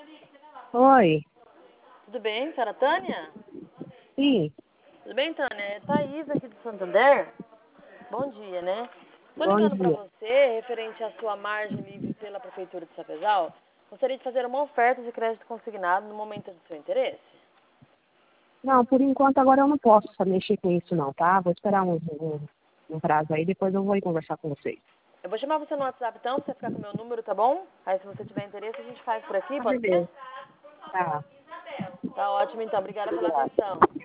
Oi, Tudo bem, senhora Tânia? sim, Tudo bem, Tânia? É Thaís aqui do Santander. Bom dia, né? Tô bom ligando pra dia. você, referente à sua margem livre pela Prefeitura de Sapezal. Gostaria de fazer uma oferta de crédito consignado no momento do seu interesse. Não, por enquanto agora eu não posso mexer com isso não, tá? Vou esperar um prazo aí, depois eu vou ir conversar com vocês. Eu vou chamar você no WhatsApp então, pra você ficar com o meu número, tá bom? Aí se você tiver interesse, a gente faz por aqui, Ah, pode ser? beleza. Tá, Tá ótimo então, obrigada pela obrigada. atenção.